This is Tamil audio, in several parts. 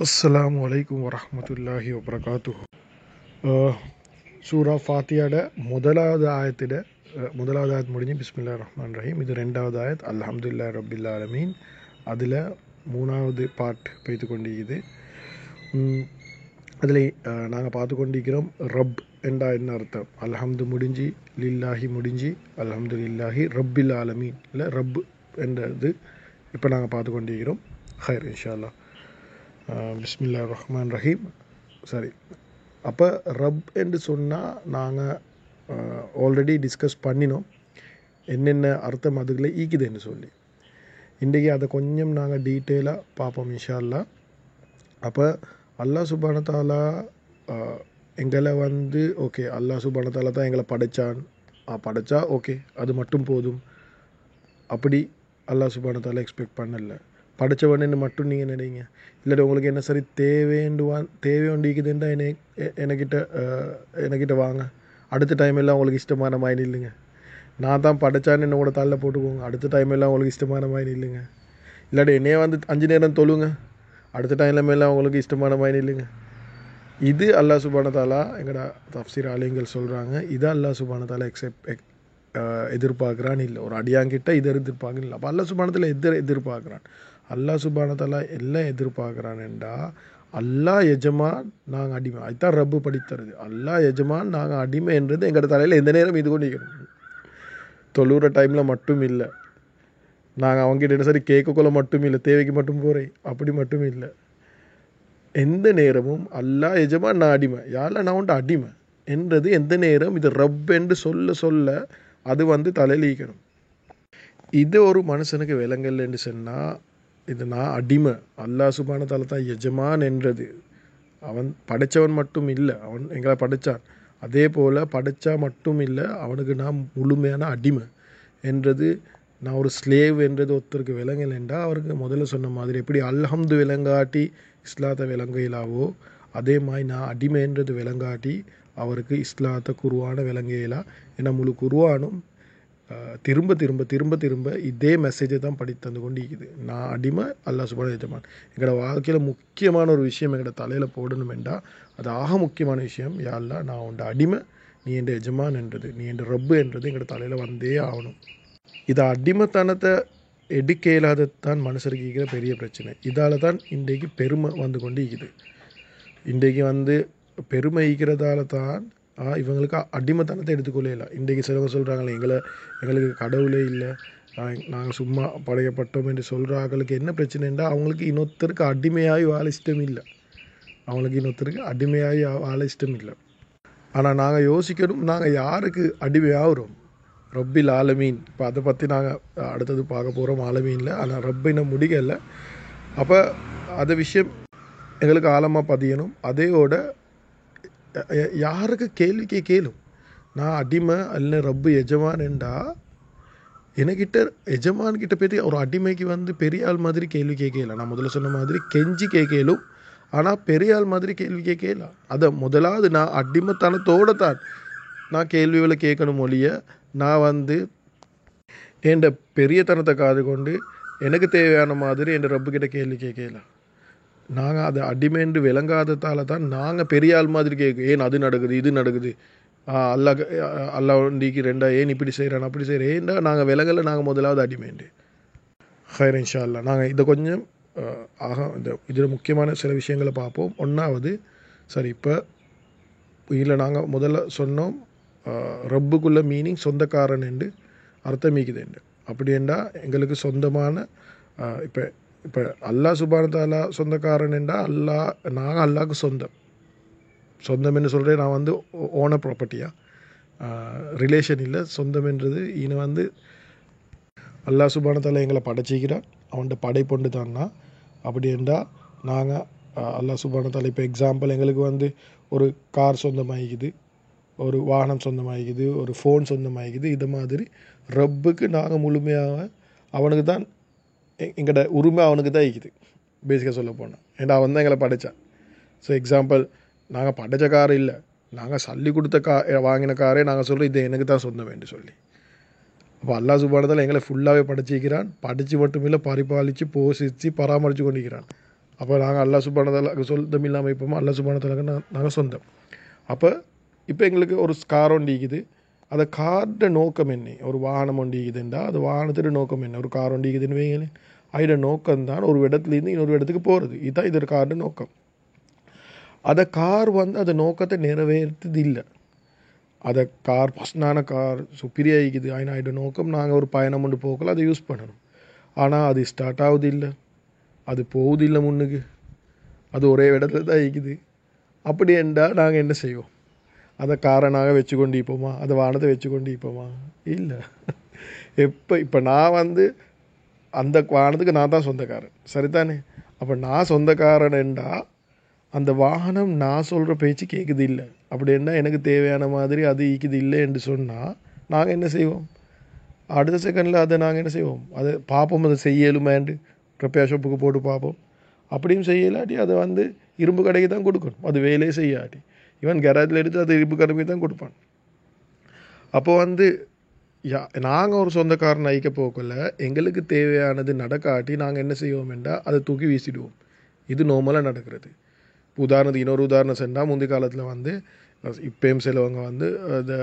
அஸ்ஸலாமு அலைக்கும் வரஹ்மத்துல்லாஹி வபரகாத்துஹு. சூரா ஃபாத்தியாட முதலாவது ஆயத் முடிஞ்சு பிஸ்மில்லாஹிர் ரஹ்மானிர் ரஹீம். இது ரெண்டாவது ஆயத் அல்ஹம்துலில்லாஹி ரப்பில் ஆலமீன். அதில் மூணாவது பார்ட் பெய்து கொண்டிருக்குது. அதில் நாங்கள் பார்த்து கொண்டிருக்கிறோம் ரப் என்றா என்ன அர்த்தம். அல்ஹம்து முடிஞ்சு லில்லாஹி முடிஞ்சு அல்ஹம்துலில்லாஹி ரப்பில் ஆலமீன் இல்லை ரப் என்றது இப்போ நாங்கள் பார்த்து கொண்டிருக்கிறோம். ஹைர் இன்ஷா அல்லாஹ். பிஸ்மில்லாஹிர் ரஹ்மானிர் ரஹீம். சரி, அப்போ ரப் என்று சொன்னால் நாங்கள் ஆல்ரெடி டிஸ்கஸ் பண்ணினோம் என்னென்ன அர்த்தம் அதுக்குள்ளே ஈக்குதுன்னு சொல்லி. இன்றைக்கி அதை கொஞ்சம் நாங்கள் டீட்டெயிலாக பார்ப்போம் இன்ஷா அல்லாஹ். அப்போ அல்லாஹ் சுப்ஹானஹு தஆலா எங்களை ஓகே, அல்லாஹ் சுப்ஹானஹு தஆலா தான் எங்களை படைச்சா ஓகே, அது மட்டும் போதும் அப்படி அல்லாஹ் சுப்ஹானஹு தஆலா எக்ஸ்பெக்ட் பண்ணல. படித்தவன்னு மட்டும் நீங்கள் நினைங்க. இல்லாட்டி உங்களுக்கு என்ன சரி தேவையுண்டிக்குதுன்றா என்கிட்ட வாங்க, அடுத்த டைம் எல்லாம் உங்களுக்கு இஷ்டமான மாதிரி இல்லைங்க. நான் தான் படித்தான்னு என்னோட தள்ள போட்டுக்கோங்க, அடுத்த டைம் எல்லாம் உங்களுக்கு இஷ்டமான மாதிரி இல்லைங்க. இல்லாட்டி என்னையே 5 நேரம் தொழுங்க, அடுத்த டைம் எல்லாம் உங்களுக்கு இஷ்டமான மாதிரி இல்லைங்க. இது அல்லாஹ் சுப்ஹானஹு தஆலா எங்களோட தஃப்சீர் ஆலிம்கள் சொல்கிறாங்க. இதை அல்லாஹ் சுப்ஹானஹு தஆலா எதிர்பார்க்குறான்னு இல்லை. ஒரு அடியாங்கிட்ட இதை எதிர்பார்க்கணும் இல்லை. அப்போ அல்லாஹ் சுப்ஹானஹு தஆலா எதிர்பார்க்குறான். அல்லாஹ் சுப்ஹானஹு தஆலா எல்லாம் எதிர்பார்க்குறான்டா, அல்லாஹ் எஜமான் நாங்கள் அடிமை. அதுதான் ரப்பு படித்தருது. அல்லாஹ் எஜமான் நாங்கள் அடிமை என்றது எங்களோட தலையில் எந்த நேரம் இது கொண்டிருக்கணும். தொழுகிற டைமில் மட்டும் இல்லை, நாங்கள் அவங்ககிட்ட என்ன சரி கேட்கக்குள்ள மட்டும் இல்லை, தேவைக்கு மட்டும் போகிறேன் அப்படி மட்டும் இல்லை. எந்த நேரமும் அல்லாஹ் எஜமான் நான் அடிமை, யாரில் நான் உண்டு அடிமை என்றது எந்த நேரம் இது ரப் என்று சொல்ல அது தலையில் ஈக்கணும். இது ஒரு மனுஷனுக்கு விலங்கல் என்று சொன்னால் இது நான் அடிமை, அல்லாஹ் சுப்ஹானஹு தஆலா தான் எஜமான் என்றது. அவன் படைத்தவன் மட்டும் இல்லை, அவன் எங்களை படைத்தான். அதே போல் படைத்தா மட்டும் இல்லை, அவனுக்கு நான் முழுமையான அடிமை என்றது, நான் ஒரு ஸ்லேவ் என்றது ஒருத்தருக்கு விலங்கல் என்றால் அவருக்கு முதல்ல சொன்ன மாதிரி எப்படி அல்ஹம்து விலங்காட்டி இஸ்லாத்தை விலங்கையிலாவோ அதே மாதிரி நான் அடிமைன்றது விலங்காட்டி அவருக்கு இஸ்லாத்தை குர்ஆன விலங்கையிலா. ஏன்னா முழு குர்ஆனும் திரும்ப திரும்ப திரும்ப திரும்ப இதே மெசேஜை தான் படித்து கொண்டு இருக்குது. நான் அடிமை, அல்லாஹ் சுப்ஹானஹு எஜமான். எங்களோட வாழ்க்கையில் முக்கியமான ஒரு விஷயம் எங்களோட தலையில் போடணும் என்றால் அது ஆக முக்கியமான விஷயம். யா அல்லாஹ் நான் உண்ட அடிமை, நீ என் எஜமான் என்றது, நீ என் ரப்பு என்றது எங்களோட தலையில் வந்தே ஆகணும். இதை அடிமைத்தனத்தை எடுக்க இயலாததான் மனுஷருக்கு இருக்கிற பெரிய பிரச்சனை. இதால் தான் இன்றைக்கு பெருமை கொண்டு இருக்குது. இன்றைக்கு பெருமை ஈக்கிறதால தான் இவங்களுக்கு அடிமைத்தனத்தை எடுத்துக்கொள்ளல. இன்றைக்கு சிலவங்க சொல்கிறாங்களே எங்களுக்கு கடவுளே இல்லை, நாங்கள் சும்மா படையப்பட்டோம் என்று சொல்கிறாங்களுக்கு என்ன பிரச்சனைன்னா அவங்களுக்கு இன்னொருத்தருக்கு அடிமையாகி வாழ இஷ்டம் இல்லை. ஆனால் நாங்கள் யோசிக்கணும், நாங்கள் யாருக்கு அடிமையாகிறோம்? ரப்பில் ஆலமீன். இப்போ அதை பற்றி நாங்கள் அடுத்தது பார்க்க போகிறோம் ஆலமீனில். ஆனால் ரப்பை இன்னும் முடிக்கலை. அப்போ அது விஷயம் எங்களுக்கு ஆழமாக பதியணும். அதையோட யாருக்கு கேள்வி கேளும், நான் அடிமை அல்ல ரப்பு எஜமான் என்றா என்கிட்ட எஜமான்கிட்ட பற்றி ஒரு அடிமைக்கு பெரிய ஆள் மாதிரி கேள்வி கேட்கல. நான் முதல்ல சொன்ன மாதிரி கெஞ்சி கேட்கலும், ஆனால் பெரிய ஆள் மாதிரி கேள்வி கேட்கலாம். அதை முதலாவது நான் அடிமைத்தனத்தோடு தான் நான் கேள்விகளை கேட்கணும் ஒழிய நான் என் பெரியத்தனத்தை காது கொண்டு எனக்கு தேவையான மாதிரி என் ரப்புக்கிட்ட கேள்வி கேட்கலாம். நாங்கள் அதை அடிமைன்று விளங்காததால் தான் நாங்கள் பெரிய ஆள் மாதிரி கேட்கும். ஏன் அது நடக்குது இது நடக்குது, அல்லாஹ் ஒண்டிக்கு ரெண்டா, ஏன் இப்படி செய்கிறான் அப்படி செய்கிறேன், ஏன்டா நாங்கள் விலங்கலை. நாங்கள் முதலாவது அடிமைண்டு. ஹைர் இன்ஷா அல்லாஹ். நாங்கள் இதை கொஞ்சம் இதில் முக்கியமான சில விஷயங்களை பார்ப்போம். ஒன்றாவது, சரி, இப்போ இதில் நாங்கள் முதல்ல சொன்னோம் ரப்புக்குள்ள மீனிங் சொந்தக்காரன் என்று அர்த்தமிக்குது என்று. அப்படி என்றால் எங்களுக்கு சொந்தமான இப்போ அல்லாஹ் சுப்ஹானஹு தஆலா சொந்தக்காரன் என்றால் நாங்கள் அல்லாஹ்க்கு சொந்தம் என்று சொல்கிறேன். நான் ஓனர் ப்ராப்பர்ட்டியாக ரிலேஷன் இல்லை, சொந்தம் என்றது அல்லாஹ் சுப்ஹானஹு தஆலா எங்களை படைச்சிக்கிறான், அவன்கிட்ட படைப்பொண்டு தான்னா. அப்படி என்றால் நாங்கள் அல்லாஹ் சுப்ஹானஹு தஆலா இப்போ எக்ஸாம்பிள் எங்களுக்கு ஒரு கார் சொந்தமாகிக்குது, ஒரு வாகனம் சொந்தமாகிக்குது, ஒரு ஃபோன் சொந்தமாகிக்குது. இது மாதிரி ரப்புக்கு நாங்கள் முழுமையாக அவனுக்கு தான் எங்களோட உரிமை அவனுக்கு தான் இருக்குது. பேசிக்காக சொல்ல போனால் ஏன்னா அவன் தான் எங்களை படைத்தான். ஸோ எக்ஸாம்பிள், நாங்கள் படைத்த கார் இல்லை, நாங்கள் சொல்லி கொடுத்த வாங்கின காரே நாங்கள் சொல்கிறோம் இது எனக்கு தான் சொந்தம் என்று சொல்லி. அப்போ அல்லாஹ் சுப்ஹானஹு தஆலா எங்களை ஃபுல்லாகவே படைச்சிக்கிறான். படித்து மட்டும் இல்லை, பரிபாலித்து போஷித்து பராமரித்து கொண்டிருக்கிறான். அப்போ நாங்கள் அல்லாஹ் சுப்ஹானஹு வ தஆலாக்கு சொந்தம் இல்லாமல் இருப்போமா, அல்லாஹ் சுப்ஹானஹு வ தஆலாக்கு நாங்கள் சொந்தம். அப்போ இப்போ எங்களுக்கு ஒரு கார் ஒன்று இருக்குது, அந்த கார்ட நோக்கம் என்ன? ஒரு வாகனம் ஒன்று இருக்குதுன்றா அது வாகனத்தோட நோக்கம் என்ன? ஒரு கார் ஒன்று இருக்குதுன்னு வைங்களே, அதோட நோக்கம்தான் ஒரு இடத்துலேருந்து இன்னொரு இடத்துக்கு போகிறது. இதுதான் இது காரோட நோக்கம். அதை கார் வந்து அந்த நோக்கத்தை நிறைவேறது இல்லை. அதை கார் ஃபஸ்ட்டான கார் சுப்பீரியாக இருக்குது, அதோட நோக்கம் நாங்கள் ஒரு பயணம் கொண்டு போகல அதை யூஸ் பண்ணணும். ஆனால் அது ஸ்டார்ட் ஆகுது இல்லை, அது போகுது இல்லை முன்னுக்கு, அது ஒரே இடத்துல தான் இருக்குது. அப்படி என்றால் நாங்கள் என்ன செய்வோம்? அதை காரை நாங்கள் வச்சு கொண்டு இருப்போமா, அதை வானத்தை வச்சு கொண்டு இருப்போமா? இல்லை. இப்போ நான் வந்து அந்த வாகனத்துக்கு நான் தான் சொந்தக்காரன், சரிதானே? அப்போ நான் சொந்தக்காரன் என்றால் அந்த வாகனம் நான் சொல்கிற பேச்சு கேட்குது இல்லை, அப்படின்னா எனக்கு தேவையான மாதிரி அது ஈக்குது இல்லை என்று சொன்னால் நாங்கள் என்ன செய்வோம்? அடுத்த செகண்டில் அதை நாங்கள் என்ன செய்வோம்? அதை பார்ப்போம், அதை செய்யலுமேண்டு ரிப்பேர் ஷாப்புக்கு போட்டு பார்ப்போம். அப்படியும் செய்யலாட்டி அதை வந்து இரும்பு கடைக்கு தான் கொடுக்கணும், அது வேலையே செய்யாட்டி. ஈவன் கேரேஜில் எடுத்து அது இரும்பு கடைக்கு தான் கொடுப்பான். அப்போ வந்து நாங்கள் ஒரு சொந்தக்காரன் ஐக்க போக்கல எங்களுக்கு தேவையானது நடக்காட்டி நாங்கள் என்ன செய்வோம் என்றால் அதை தூக்கி வீசிடுவோம். இது நார்மலாக நடக்கிறது. உதாரணத்துக்கு இன்னொரு உதாரணம் சென்றால், முந்தைய காலத்தில் வந்து இப்பயும் சிலவங்க வந்து இந்த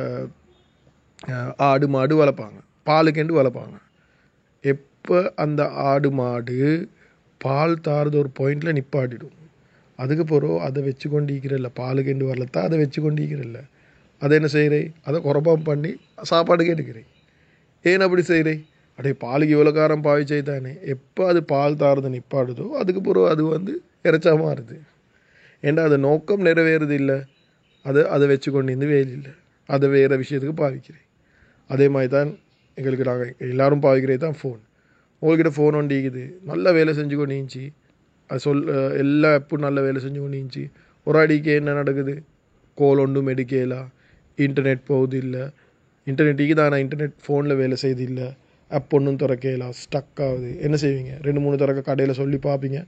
ஆடு மாடு வளர்ப்பாங்க, பாலுக்கெண்டு வளர்ப்பாங்க. எப்போ அந்த ஆடு மாடு பால் தாரது ஒரு பாயிண்டில் நிப்பாட்டிடும், அதுக்கு பிறகு அதை வச்சு கொண்டிருக்கிறல்ல, பாலுக்கெண்டு வரலத்தான் அதை வச்சு கொண்டிருக்கிறல்ல, அதை என்ன செய்கிறே? அதை குறப்பாம் பண்ணி சாப்பாடுக்கு எடுக்கிறேன். ஏன் அப்படி செய்கிறேன்? அப்படியே பாலுக்கு இவ்வளோ காரம் பாவிச்சே தானே. எப்போ அது பால் தாரது நிப்பாடுதோ அதுக்கு பிறகு அது வந்து இறைச்சா மாறுது. ஏன்னா அது நோக்கம் நிறைவேறது இல்லை, அதை வச்சு கொண்டு இருந்து வேலை இல்லை, அதை வேறு விஷயத்துக்கு பாவிக்கிறேன். அதே மாதிரி தான் எங்களுக்கு நாங்கள் எல்லோரும் பாவிக்கிறே தான் ஃபோன். உங்கள்கிட்ட ஃபோன் ஒன்று இருக்குது, நல்ல வேலை செஞ்சு கொண்டு இருந்துச்சு, அது எல்லா ஆப்பும் நல்ல வேலை செஞ்சு கொண்டு இருந்துச்சு. ஒரு அடிக்கு என்ன நடக்குது? கோல் ஒன்றும் எடுக்கலாம், இன்டர்நெட் போகுது இல்லை, இன்டர்நெட்டுக்கு தான் நான் இன்டர்நெட் ஃபோனில் வேலை செய்து இல்லை, ஆப் ஒன்றும் திறக்கலாம், ஸ்டக் ஆகுது. என்ன செய்வீங்க? 2-3 திறக்க கடையில் சொல்லி பார்ப்பீங்க.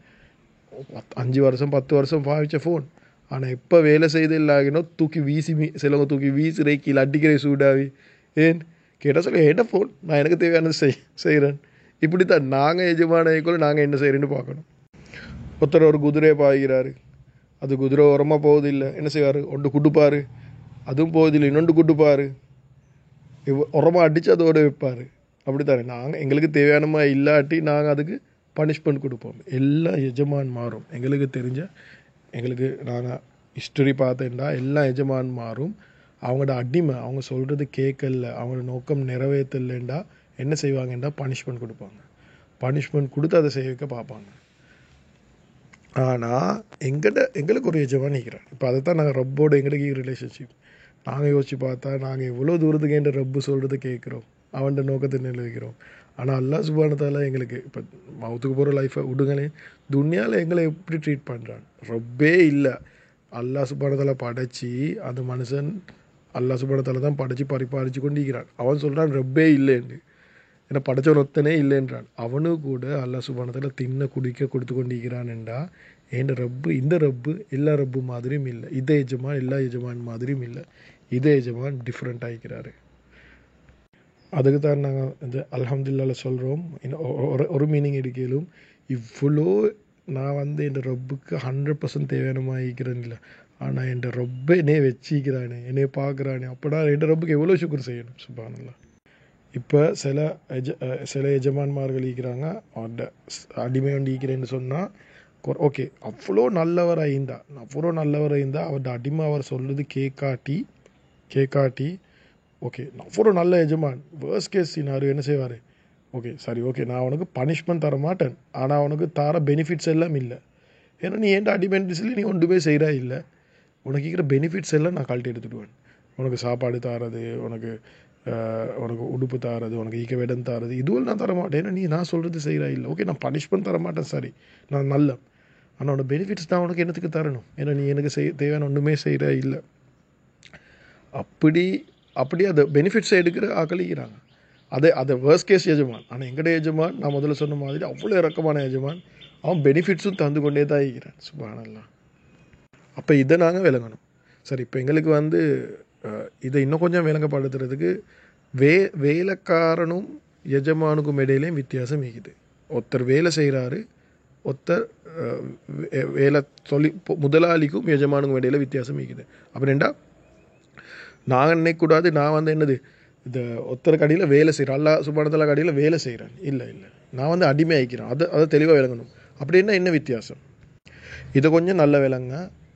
5 வருஷம் 10 வருஷம் பாவிச்ச ஃபோன், ஆனால் எப்போ வேலை செய்து இல்லாகினோ தூக்கி வீசி சிலவங்க தூக்கி வீசுறே, கீழே அடிக்கிற சூடாவி. ஏன் கேட்டால் சொல்ல, என்ன ஃபோன், நான் எனக்கு தேவையானது செய்கிறேன். இப்படி தான் நாங்கள் எஜமானக்குள்ள நாங்கள் என்ன செய்கிறேன்னு பார்க்கணும். ஒருத்தர் ஒரு குதிரையை பாய்கிறாரு, அது குதிரை உரமாக போகுது இல்லை, என்ன செய்வார்? ஒன்று குட்டுப்பார், அதுவும் போகுதில்லை, இன்னொன்று குட்டுப்பார், உரமாக அடித்து அதோட வைப்பார். அப்படி தானே நாங்கள் எங்களுக்கு தேவையானமா இல்லாட்டி நாங்கள் அதுக்கு பனிஷ்மெண்ட் கொடுப்போம். எல்லாம் எஜமான் மாறும். எங்களுக்கு தெரிஞ்ச எங்களுக்கு நாங்கள் ஹிஸ்டரி பார்த்தேன்டா எல்லாம் எஜமான் மாறும். அவங்களோட அடிமை, அவங்க சொல்கிறது கேட்கல, அவங்களோட நோக்கம் நிறைவேற்றலைண்டா என்ன செய்வாங்கன்றா பனிஷ்மெண்ட் கொடுப்பாங்க. பனிஷ்மெண்ட் கொடுத்து அதை செய்ய வைக்க பார்ப்பாங்க. ஆனால் எங்களுக்கு ஒரு எஜமான் நிற்கிறான். இப்போ அதை தான் நாங்கள் ரப்போடு எங்களுக்கு ரிலேஷன்ஷிப் நாங்கள் யோசித்து பார்த்தா நாங்கள் எவ்வளோ தூரத்துக்கு என்ற ரப்பு சொல்கிறத கேட்குறோம், அவன்கிட்ட நோக்கத்தை நிலைக்கிறோம். ஆனால் அல்லாஹ் சுப்ஹானஹு வ தஆலா எங்களுக்கு இப்போ மவுத்துக்கு போகிற லைஃப்பை விடுங்களே, துனியாவில் எங்களை எப்படி ட்ரீட் பண்ணுறான்? ரப்பே இல்லை, அல்லாஹ் சுப்ஹானஹு வ தஆலா படைச்சி அந்த மனுஷன் அல்லாஹ் சுப்ஹானஹு வ தஆலா தான் படைச்சி பரிபாலித்து கொண்டிருக்கிறான். அவன் சொல்கிறான் ரப்பே இல்லைன்னு, ஏன்னா படைச்சவன் ஒத்தனே இல்லைன்றான். அவனு கூட அல்லாஹ் சுப்ஹானஹு வ தஆலா தின்ன குடிக்க கொடுத்து கொண்டிருக்கிறான் என்றா என் ரப்பு இந்த ரப்பு எல்லா ரப்பு மாதிரியும் இல்லை, இதே எஜமான் எல்லா எஜமான் மாதிரியும் இல்லை, இதே எஜமான் டிஃப்ரெண்ட் ஆகிக்கிறாரு. அதுக்கு தான் நாங்கள் இந்த அல்ஹம்துலில்லாஹ்ல சொல்கிறோம். ஒரு மீனிங் எடுக்கலும் இவ்வளோ நான் வந்து என் ரப்புக்கு 100% தேவையானமாக இருக்கிறேன் இல்லை, ஆனால் என் ரப்பை என்னைய வச்சிக்கிறானே, என்னைய பார்க்குறானே, அப்படா என் ரப்புக்கு எவ்வளோ சுக்ர் செய்யணும். சுப்ஹானல்லாஹ். இப்போ சில எஜமான்மார்கள் இருக்கிறாங்க, அவன்கிட்ட அடிமை ஒன்று இருக்கிறேன்னு சொன்னால் ஓகே அவ்வளோ நல்லவராக இருந்தால் அவர்கிட்ட அடிமை அவர் சொல்கிறது கேட்காட்டி ஓகே அவ்வளோ நல்ல எஜமான் வேர்ஸ்ட் கேஸ் சினாரியோ என்ன செய்வார்? ஓகே சரி, ஓகே நான் உனக்கு பனிஷ்மெண்ட் தர மாட்டேன், ஆனால் உனக்கு தர பெனிஃபிட்ஸ் எல்லாம் இல்லை. ஏன்னா நீ ஏன்ட்ட அடிமெண்ட்ஸில் நீ ஒன்றுமே செய்கிறா இல்லை, உனக்கு இருக்கிற பெனிஃபிட்ஸ் எல்லாம் நான் கழட்டி எடுத்துடுவேன். உனக்கு சாப்பாடு தாரது, உனக்கு உடுப்பு தாரது, உனக்கு ஈக்க வேடம் தாரது, இதுவும் நான் தர மாட்டேன். ஏன்னா நான் சொல்கிறது செய்கிறா இல்லை. ஓகே நான் பனிஷ்மெண்ட் தர மாட்டேன், சரி நான் நல்ல, ஆனால் உன்னோட பெனிஃபிட்ஸ் தான் உனக்கு என்னத்துக்கு தரணும்? ஏன்னா நீ எனக்கு தேவையான ஒன்றுமே செய்கிறா இல்லை. அப்படி அதை பெனிஃபிட்ஸை எடுக்கிற ஆக்களிக்கிறாங்க. அதை வேர்ஸ்ட் கேஸ் எஜமான். ஆனால் எங்கடைய எஜமான் நான் முதல்ல சொன்ன மாதிரி அவ்வளோ இறக்கமான எஜமான், அவன் பெனிஃபிட்ஸும் தந்து கொண்டே தான் இருக்கிறான். சுப்ஹானல்லாஹ். அப்போ இதை நாங்கள் விளங்கணும். சரி, இப்போ எங்களுக்கு வந்து இதை இன்னும் கொஞ்சம் விளங்கப்படுத்துறதுக்கு வேலைக்காரனும் எஜமானுக்கும் இடையிலையும் வித்தியாசம் இருக்குது. ஒருத்தர் வேலை செய்கிறாரு, ஒருத்தர் வேலை முதலாளிக்கும் எஜமானுக்கும் இடையில வித்தியாசம் இருக்குது. அப்படின்டா நான் நினைக்கக்கூடாது நான் வந்து என்னது இந்த ஒருத்தர் கடையில் வேலை செய்கிறேன், அல்லா சுபானத்தலா கடையில் வேலை செய்கிறேன், இல்லை நான் வந்து அடிமை ஆகிக்கிறேன். அதை தெளிவாக விளங்கணும். அப்படின்னா என்ன வித்தியாசம், இதை கொஞ்சம் நல்ல விளங்க.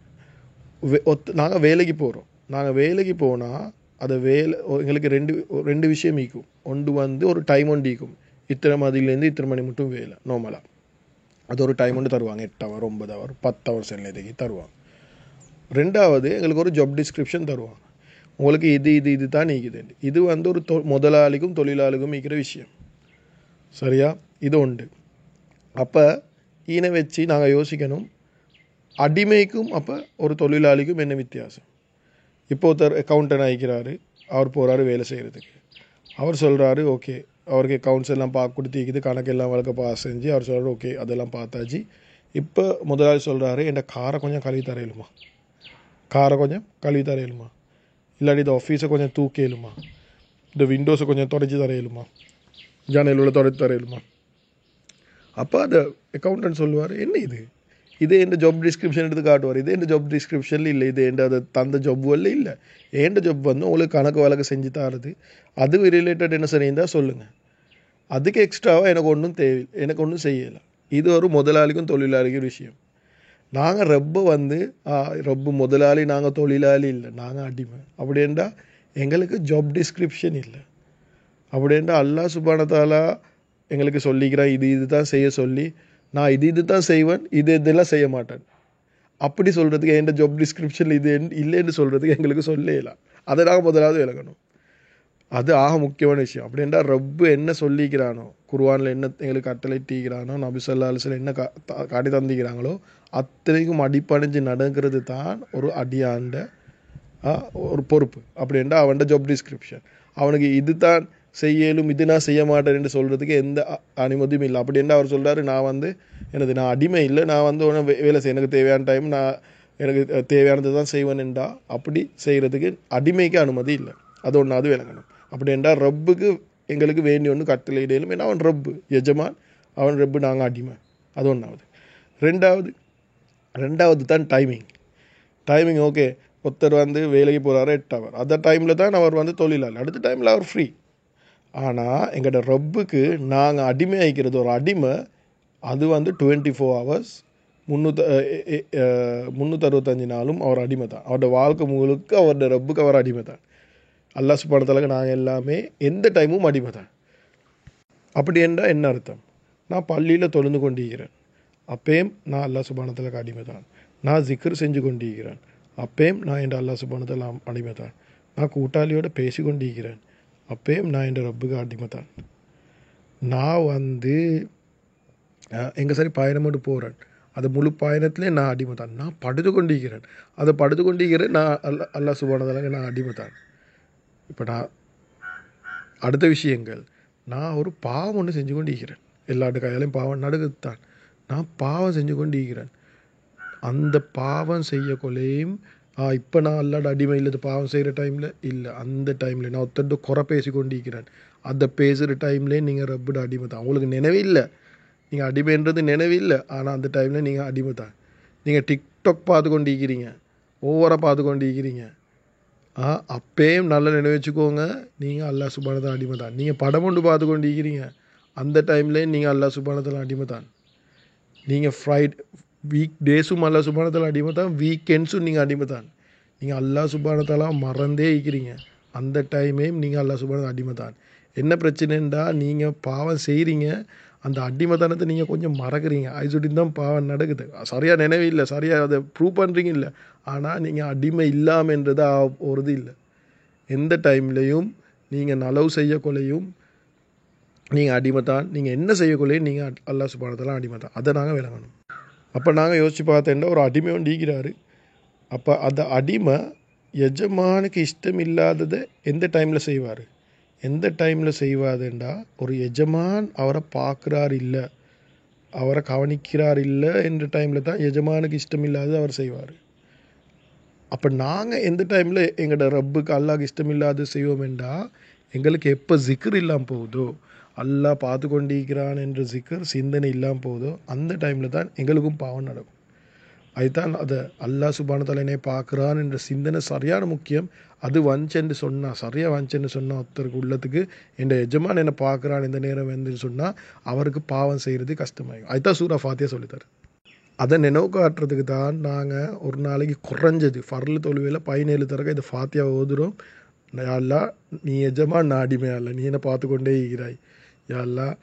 நாங்கள் வேலைக்கு போகிறோம். நாங்கள் வேலைக்கு போனால் அதை எங்களுக்கு ரெண்டு விஷயம் ஈக்கும். ஒன்று வந்து ஒரு டைம் ஒன்று ஈக்கும், இத்தனை மதிலேருந்து இத்தனை மணி மட்டும் வேலை நார்மலாக. அது ஒரு டைம் ஒன்று தருவாங்க, 8 ஹவர் 9 ஹவர் 10 ஹவர் செல்லேதைக்கு தருவாங்க. ரெண்டாவது எங்களுக்கு ஒரு ஜாப் டிஸ்கிரிப்ஷன் தருவாங்க. உங்களுக்கு இது தான் நீக்குது. இது வந்து ஒரு முதலாளிக்கும் தொழிலாளிக்கும் நீக்கிற விஷயம், சரியா? இது உண்டு. அப்போ ஈனை வச்சு நாங்கள் யோசிக்கணும், அடிமைக்கும் அப்போ ஒரு தொழிலாளிக்கும் என்ன வித்தியாசம். இப்போ ஒருத்தர் அக்கௌண்டன்ட் ஆகிக்கிறாரு, அவர் போகிறாரு வேலை செய்கிறதுக்கு. அவர் சொல்கிறாரு ஓகே, அவருக்கு அக்கௌண்ட்ஸ் எல்லாம் கொடுத்திக்குது, கணக்கெல்லாம் வழக்க பாஸ் செஞ்சு அவர் சொல்கிறார் ஓகே அதெல்லாம் பார்த்தாச்சு. இப்போ முதலாளி சொல்கிறாரு என் காரை கொஞ்சம் கழுவி தரையிலுமா, காரை கொஞ்சம் கழுவி தரையிலுமா, இல்லாட்டி இந்த ஆஃபீஸை கொஞ்சம் தூக்கலுமா, இந்த விண்டோஸை கொஞ்சம் தொடச்சி தரையிலுமா, ஜன்னலில் தொடச்சி தரையிலுமா. அப்போ அந்த அக்கௌண்டன்ட் சொல்லுவார் என்ன இதே எந்த ஜாப் டிஸ்கிரிப்ஷன் எடுத்து காட்டுவார். இதே எந்த ஜாப் டிஸ்கிரிப்ஷனில் இல்லை, இது எந்த அதை தந்த ஜாப் இல்லை. ஏண்ட ஜாப் வந்து உங்களுக்கு கணக்கு வழக்கு செஞ்சு தரது, அது ரிலேட்டட் என்ன சரிந்தா சொல்லுங்கள், அதுக்கு எக்ஸ்ட்ராவாக எனக்கு ஒன்றும் செய்யலை. இது ஒரு முதலாளிக்கும் தொழிலாளிக்கும் விஷயம். நாங்கள் ரப்பு முதலாளி, நாங்கள் தொழிலாளி இல்லை, நாங்கள் அடிமை. அப்படின்டா எங்களுக்கு ஜாப் டிஸ்கிரிப்ஷன் இல்லை. அப்படின்டா அல்லாஹ் சுப்ஹானஹு வ தஆலா எங்களுக்கு சொல்லிக்கிறான் இது தான் செய்ய சொல்லி, நான் இது தான் செய்வேன், இதெல்லாம் செய்ய மாட்டேன். அப்படி சொல்கிறதுக்கு என் ஜாப் டிஸ்கிரிப்ஷனில் இது இல்லைன்னு சொல்கிறதுக்கு எங்களுக்கு சொல்லலாம். அதை நாங்கள் முதலாவது விளக்கணும். அது ஆக முக்கியமான விஷயம். அப்படின்டா ரப்பு என்ன சொல்லிக்கிறானோ, குர்ஆனில் என்ன எங்களுக்கு கட்டளையிட்டிக்கிறானோ, நபி ஸல்லல்லாஹு அலைஹி வஸல்லம் என்ன காட்டி தந்திக்கிறாங்களோ அத்தனைக்கும் அடிப்படைஞ்சு நடக்கிறது தான் ஒரு அடியாண்ட ஒரு பொறுப்பு. அப்படின்டா அவன்ட ஜாப் டிஸ்கிரிப்ஷன். அவனுக்கு இது தான் செய்யலும், இது நான் செய்ய மாட்டேன் என்று சொல்கிறதுக்கு எந்த அனுமதியும் இல்லை. அப்படின்டா அவர் சொல்கிறாரு நான் அடிமை இல்லை, நான் வந்து வேலை செய்ய எனக்கு தேவையான டைம் எனக்கு தேவையானது தான் செய்வேன்டா. அப்படி செய்கிறதுக்கு அடிமைக்கு அனுமதி இல்லை. அது ஒன்றாவது விளங்கணும். அப்படின்டா ரப்புக்கு எங்களுக்கு வேண்டிய ஒன்று கட்டளையிடலும். ஏன்னா அவன் ரப்பு எஜமான், அவன் ரப்பு, நாங்கள் அடிமை. அது ஒன்றாவது. ரெண்டாவது தான் டைமிங். ஓகே, ஒருத்தர் வந்து வேலைக்கு போகிறாரு 8 ஹவர், அந்த டைமில் தான் அவர் வந்து தொழிலாளி, அடுத்த டைமில் அவர் ஃப்ரீ. ஆனால் எங்களோட ரப்புக்கு நாங்கள் அடிமை ஆகிக்கிறது ஒரு அடிமை. அது வந்து 24 ஹவர்ஸ் 365 நாளும் அவர் அடிமை தான். அவரோட வாழ்க்கை முழுக்க அவரோட ரப்புக்கு அவர் அடிமை தான். அல்லாஹ் சுப்ஹானஹு வ தஆலா நாங்கள் எல்லாமே எந்த டைமும் அடிமை தான். அப்படி என்றால் என்ன அர்த்தம், நான் பள்ளியில் தொழுந்து கொண்டிருக்கிறேன், அப்பேம் நான் அல்லாஹ் சுப்ஹானஹு வ தஆலாக்கு அடிமை தான். நான் ஜிக்ர் செஞ்சு கொண்டிருக்கிறேன், அப்பேம் நான் என் அல்லாஹ் சுப்ஹானஹு வ தஆலா அடிமை தான். நான் கூட்டாளியோடு பேசி கொண்டிருக்கிறேன், அப்பேம் நான் என் ரப்புக்கு அடிமை தான். நான் வந்து எங்கே பயணம் மட்டும் போகிறேன், அது முழு பயணத்திலே நான் அடிமை தான். நான் படுத்து கொண்டிருக்கிறேன், நான் அல்லாஹ் சுப்ஹானஹு வ தஆலாக்கு நான் அடிமை தான். இப்போ நான் அடுத்த விஷயங்கள், நான் ஒரு பாவம் ஒன்று செஞ்சு கொண்டிருக்கிறேன், எல்லாட்டு கையாலையும் பாவம் நடக்குது தான். நான் பாவம் செஞ்சு கொண்டிருக்கிறேன், அந்த பாவம் செய்யக்கொள்ளையும் இப்போ நான் அல்லாட அடிமை இல்லை, பாவம் செய்கிற டைமில் இல்லை, அந்த டைமில் நான் ஒருத்தட்டு குறை பேசி கொண்டிருக்கிறேன், அதை பேசுகிற டைம்லேயே நீங்கள் ரப்போட அடிமை தான். உங்களுக்கு நினைவே இல்லை, நீங்கள் அடிமைன்றது நினைவே இல்லை, ஆனால் அந்த டைமில் நீங்கள் அடிமை தான். நீங்கள் டிக்டாக் பார்த்து கொண்டிருக்கிறீங்க, ஓவராக பார்த்து கொண்டிருக்கிறீங்க, அப்பேயும் நல்லா நினைவு வச்சுக்கோங்க, நீங்கள் அல்லாஹ் சுப்ஹானஹு வ தஆலா அடிமை தான். நீங்கள் படம் ஒன்று பார்த்து கொண்டிருக்கிறீங்க, அந்த டைம்லேயே நீங்கள் அல்லாஹ் சுப்ஹானஹு வ தஆலா அடிமை தான். நீங்கள் வீக் டேஸும் அல்லாஹ் சுப்ஹானஹு வ தஆலா அடிமை தான், வீக்கெண்ட்ஸும் நீங்கள் அடிமை தான். நீங்கள் அல்லாஹ் சுப்ஹானஹு வ தஆலா மறந்தே இருக்கிறீங்க, அந்த டைமையும் நீங்கள் அல்லாஹ் சுப்ஹானஹு வ தஆலா அடிமை தான். என்ன பிரச்சனைண்டா, நீங்கள் பாவம் செய்கிறீங்க, அந்த அடிமைத்தனத்தை நீங்கள் கொஞ்சம் மறக்கிறீங்க, ஐசுட்டின் தான் பாவம் நடக்குது, சரியாக நினைவு இல்லை, சரியாக அதை ப்ரூவ் பண்ணுறீங்க இல்லை, ஆனால் நீங்கள் அடிமை இல்லாமன்றது போகிறது இல்லை. எந்த டைம்லேயும் நீங்கள் நலவு செய்யக்கொள்ளையும் நீங்கள் அடிமை தான், நீங்கள் என்ன செய்யக்கொள்ளையும் நீங்கள் அல்லாஹ் சுப்ஹானஹு வ தஆலா அடிமை தான். அதை நாங்கள் விளங்கணும். அப்போ நாங்கள் யோசித்து பார்த்தேன்டா, ஒரு அடிமை ஒன்று ஈக்கிறாரு. அப்போ அந்த அடிமை எஜமானுக்கு இஷ்டம் இல்லாததை எந்த டைமில் செய்வார், எந்த டைமில் செய்வாதுண்டா, ஒரு எஜமான் அவரை பார்க்குறார் இல்லை, அவரை கவனிக்கிறார் இல்லை என்ற டைமில் தான் எஜமானுக்கு இஷ்டம் இல்லாதது அவர் செய்வார். அப்போ நாங்கள் எந்த டைமில் எங்களோட ரப்புக்கு அல்லாஹ்க்கு இஷ்டம் இல்லாத செய்வோம்டா, எங்களுக்கு எப்போ ஜிக்ர் இல்லாமல் போகுதோ, அல்லாஹ் பார்த்து கொண்டிருக்கிறான் என்ற சிக்கர் சிந்தனை இல்லாமல் போதோ அந்த டைமில் தான் எங்களுக்கும் பாவம் நடக்கும். அதுதான் அதை அல்லாஹ் சுப்ஹானஹு வ தஆலா என்னை பார்க்குறான் என்ற சிந்தனை சரியான முக்கியம். அது வந்துச்சென்று சொன்னால் சரியாக வந்துச்சென்று சொன்னால் ஒருத்தருக்கு உள்ளத்துக்கு என் எஜமான் என்னை பார்க்குறான் இந்த நேரம் வந்துன்னு சொன்னால் அவருக்கு பாவம் செய்கிறது கஷ்டமாகும். அதுதான் சூரா ஃபாத்தியா சொல்லித்தரு. அதை நினைவு காட்டுறதுக்கு தான் நாங்கள் ஒரு நாளைக்கு குறைஞ்சது ஃபர்லு தொழுவையில் 17 தடவை இந்த ஃபாத்தியா ஓதுறோம். யா அல்லாஹ் நீ எஜமான் நான் அடிமையா இல்லை, நீ என்னை பார்த்து கொண்டே இருக்கிறாய். யா அல்லாஹ்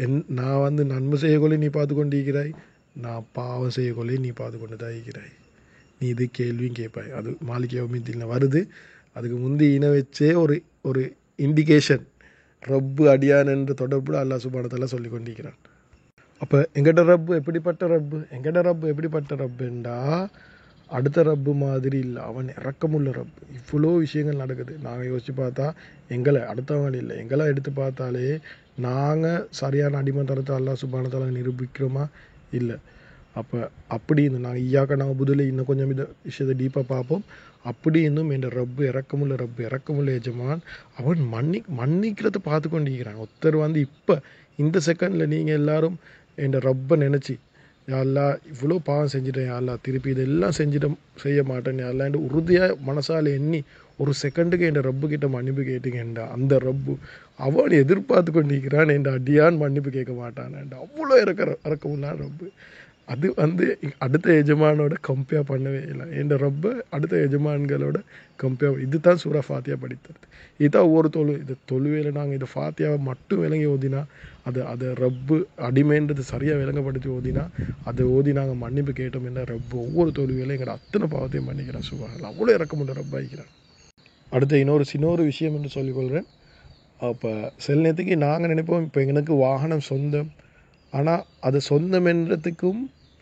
நான் நன்மை செய்யக்கொள்ளே நீ பார்த்து கொண்டு இருக்கிறாய், நான் பாவம் செய்யக்கொள்ளே நீ பார்த்து கொண்டு தான் இருக்கிறாய். நீ இது கேள்வியும் கேட்பாய். அது மாலிக் யௌமித்தீனில் வருது. அதுக்கு முந்தி இன வச்சே ஒரு இண்டிகேஷன் ரப்பு அடியான் என்ற தொடர்புல அல்லாஹ் சுப்ஹானஹு வ தஆலா சொல்லி கொண்டிருக்கிறான். அப்போ எங்கட ரப்பு எப்படிப்பட்ட ரப்பு? எங்கட ரப்பு எப்படிப்பட்ட ரப்புண்டா அடுத்த ரப்பு மாதிரி இல்லை, அவன் இறக்கமுள்ள ரப்பு. இவ்வளோ விஷயங்கள் நடக்குது. நாங்கள் யோசித்து பார்த்தா எங்களை அடுத்தவங்க இல்லை, எங்களை எடுத்து பார்த்தாலே நாங்கள் சரியான அடிமைத்தனத்தை அல்லாஹ் சுப்ஹானஹு வ தஆலா நிரூபிக்கிறோமா? இல்லை. அப்போ அப்படி இன்னும் நாங்கள் ஈயாக்க நாங்கள் புதில் இன்னும் கொஞ்சம் இந்த விஷயத்தை டீப்பாக பார்ப்போம். அப்படி இன்னும் என் ரப்பு இறக்கமுள்ள ரப்பு, இறக்கமுள்ள எஜமான். அவன் மன்னிக்கிறத பார்த்து கொண்டிருக்கிறான். ஒருத்தர் இப்போ இந்த செகண்டில் நீங்கள் எல்லாரும் என் ரப்பை நினச்சி யா அல்லாஹ் இவ்வளோ பாவம் செஞ்சுட்டேன், யா அல்லாஹ் திருப்பி இதெல்லாம் செய்ய மாட்டேன் யா அல்லாஹ் உறுதியாக மனசால் எண்ணி ஒரு செகண்டுக்கு என் ரப்பு கிட்ட மன்னிப்பு கேட்டீங்கண்டா அந்த ரப்பு அவன் எதிர்பார்த்து கொண்டிருக்கிறான் என் அடியான் மன்னிப்பு கேட்க மாட்டான்டா. அவ்வளோ இறக்கமுள்ள ரப்பு. அது அடுத்த எஜமானோட கம்பேர் பண்ணவே இல்லை. என் ரப்பை அடுத்த எஜமான்களோட கம்பேர். இது தான் சூரா ஃபாத்தியா படித்தது. இதுதான் ஒவ்வொரு இது தொழுவையில் நாங்கள் இந்த ஃபாத்தியாவை மட்டும் விளங்கி ஓதினா அதை ரப்பு அடிமைன்றது சரியாக விளங்கப்படுத்தி ஓதினா அதை ஓதி நாங்கள் மன்னிப்பு கேட்டோம். என்ன ரப்பு ஒவ்வொரு தொழுவையிலும் எங்களோட அத்தனை பாவத்தையும் மன்னிக்கிறான். சுப்ஹானல்லாஹ், அவ்வளோ இறக்கமுள்ள ரப்பாய்க்கிறான். அடுத்த இன்னொரு விஷயம் என்று சொல்லிக்கொள்கிறேன். அப்போ சில நேரத்துக்கு நாங்கள் நினைப்போம் இப்போ எனக்கு வாகனம் சொந்தம், ஆனால் அது சொந்தம் என்றதுக்கும்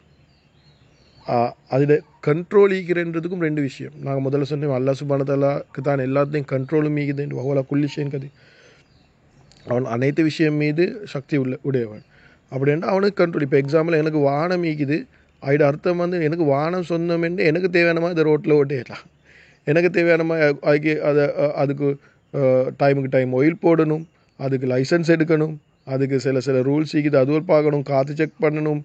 அதில் கண்ட்ரோல் ஈக்கிறன்றதுக்கும் ரெண்டு விஷயம். நாங்கள் முதல்ல சொன்னோம் அல்லாஹ் சுப்ஹானஹு வ தஆலாக்கு தான் எல்லாத்தையும் கண்ட்ரோலும் ஈக்குது. வஹுவ குல்லி ஷைஇன் கதீர். அவன் அனைத்து விஷயம் மீது சக்தி உடையவன். அப்படின்னா அவனுக்கு கண்ட்ரோல். இப்போ எக்ஸாம்பிள் எனக்கு வாகனம் ஈக்குது, அதோட அர்த்தம் எனக்கு வாகனம் சொந்தம் என்று எனக்கு தேவையானமா இந்த ரோட்டில் ஓட்டிடலாம். எனக்கு தேவையானமா அதுக்கு டைமுக்கு டைம் ஆயில் போடணும், அதுக்கு லைசன்ஸ் எடுக்கணும், அதுக்கு சில ரூல்ஸ் இருக்குது, அது ஒரு பார்க்கணும், காற்று செக் பண்ணணும்,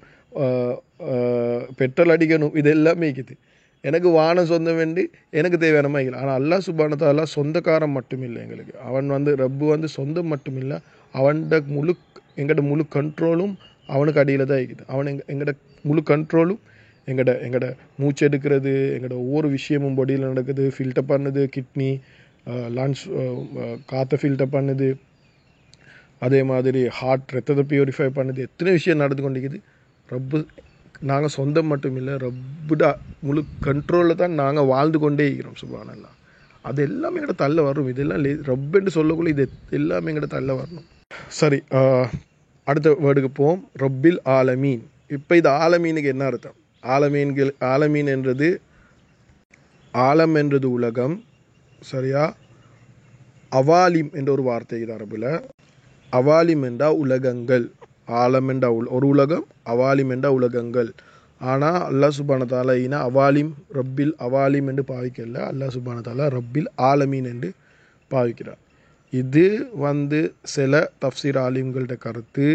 பெட்ரோல் அடிக்கணும், இது எல்லாமே இருக்குது. எனக்கு வானம் சொந்தம் வேண்டி எனக்கு தேவையான மாதிரி. ஆனால் அல்லாஹ் சுப்ஹானஹு வ தஆலா சொந்தக்காரன் மட்டும் இல்லை எங்களுக்கு. அவன் ரப்பு சொந்தம் மட்டும் இல்லை, எங்கள்ட முழு கண்ட்ரோலும் அவனுக்கு அடியில் தான் இருக்குது. எங்கள்ட முழு கண்ட்ரோலும் எங்கட மூச்சு எடுக்கிறது, எங்கள்ட ஒவ்வொரு விஷயமும் பாடியில் நடக்குது. ஃபில்டர் பண்ணுது கிட்னி, லங்ஸ் காற்றை ஃபில்டர் பண்ணுது, அதே மாதிரி ஹார்ட் ரத்தத்தை பியூரிஃபை பண்ணுது. எத்தனை விஷயம் நடந்து கொண்டிருக்குது. ரப்பு நாங்கள் சொந்தம் மட்டும் இல்லை, ரப்புட முழு கண்ட்ரோலில் தான் நாங்கள் வாழ்ந்து கொண்டே இருக்கிறோம். சுப்ஹானல்லாஹ், அது எல்லாமே எங்கள்ட தள்ள வரும். இதெல்லாம் ரப்புன்னு சொல்லக்குள்ள இது எல்லாமே எங்கள்ட தள்ள வரணும். சரி, அடுத்த வேர்டுக்கு போவோம். ரப்பில் ஆலமீன். இப்போ இது ஆலமீனுக்கு என்ன அர்த்தம்? ஆலமீன் என்றது ஆலம் என்றது உலகம், சரியா? அவாலிம் என்ற ஒரு வார்த்தை இது அரபில். அவாலிம் என்றால் உலகங்கள். ஆலம் என்றா ஒரு உலகம், அவாலிம் என்றா உலகங்கள். ஆனால் அல்லாஹ் சுப்ஹானஹு வ தஆலா அவாலிம் ரப்பில் அவாலிம் என்று பாவிக்கல. அல்லாஹ் சுப்ஹானஹு வ தஆலா ரப்பில் ஆலமீன் என்று பாவிக்கிறார். இது சில தஃப்சீர் ஆலிம்கள்ட கருத்து,